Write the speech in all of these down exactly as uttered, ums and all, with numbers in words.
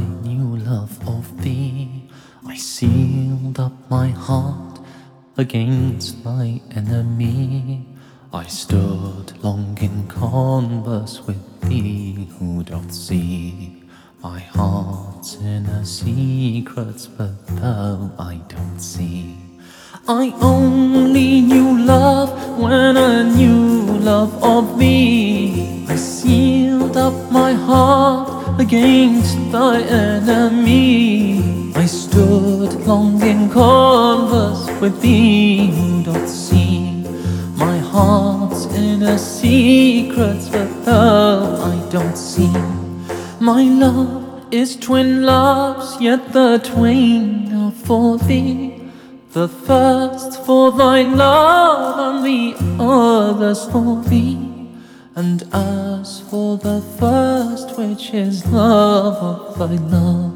new love of thee. I sealed up my heart against my enemy. I stood long in converse with thee, who doth see my heart's inner secrets, but thou I don't see. I only knew love when I knew love of thee. I sealed up my heart against thy enemy. I stood long in converse with thee, who doth see my heart's inner secrets, but thou I don't see. My love is twin loves, yet the twain are for thee. The first for thy love, and the others for thee. And as for the first, which is love of thy love,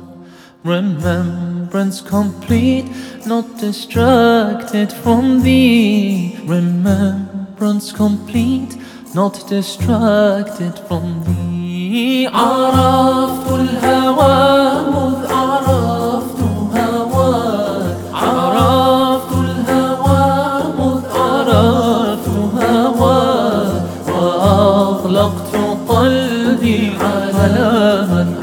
remembrance complete, not distracted from thee. Remembrance complete, not distracted from thee. عرفت الهوى مذ عرفت هواك. عرفت الهوى مذ عرفت هواك. وأغلقت قلبي على من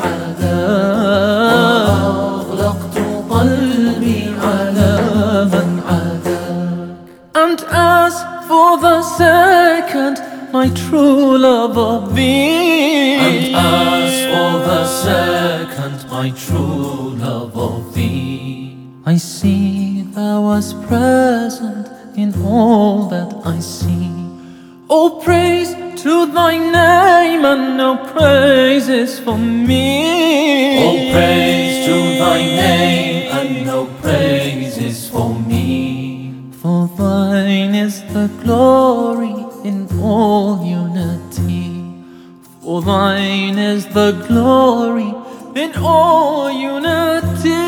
عداك. وأغلقت قلبي على من عداك. And as for the second, my true love of thee. And as for the second, my true love of thee. I see thou was present in all that I see. All praise to thy name, and no praises for me. All praise to thy name, and no praises for me. For thine is the glory in all unity. For thine is the glory in all unity.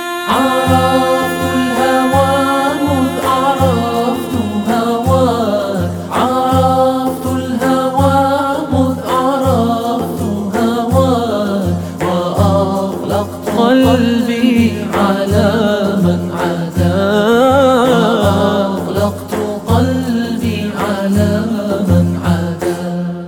عرفت الهوى مذ عرفت هواك. عرفت الهوى مذ عرفت هواك. وأغلقت قلبي على من عداك. وأغلقت قلبي على من عداك.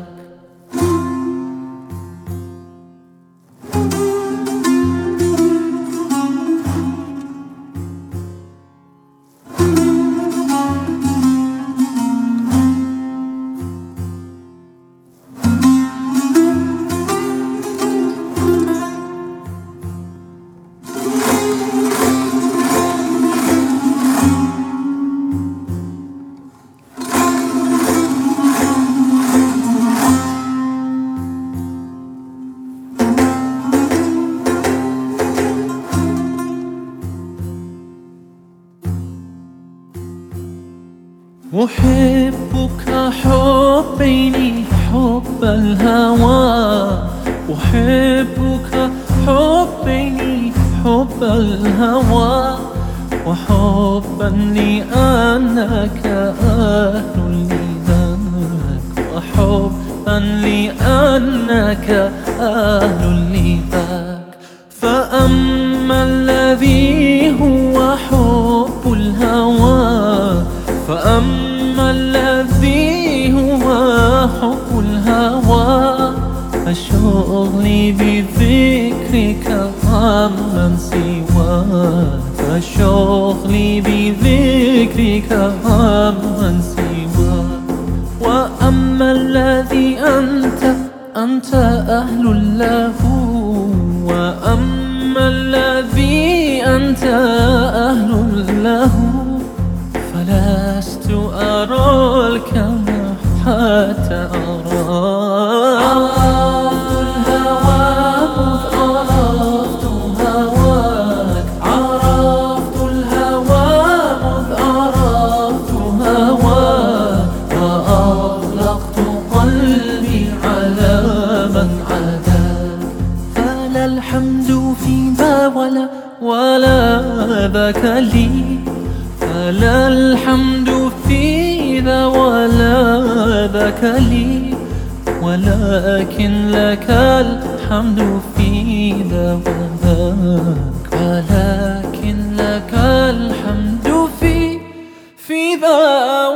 أحبك حبين حب الهوى. أحبك حبين حب الهوى. وحبا لأنك أهل لذاك. وحبا لأنك أهل لذاك. فأما الذي هو حب الهوى، فأما الذي هو حب الهوى، فشغلي بذكرك عمن سواك. فشغلي بذكرك عمن سواك. وأما الذي أنت أنت أهل له. وأما الذي أنت أهل له، فلست أرى الكون حتى أراك. عرفت الهوى مذ عرفت هواك. عرفت الهوى مذ عرفت هواك. وأغلقت قلبي على من عداك. فلا الحمد في ذا ولا ولا ذاك لي. فلا الحمد في ذا ولا ذاك لي. ولكن لك الحمد في ذا وذاك، ولكن لك الحمد في في ذاك.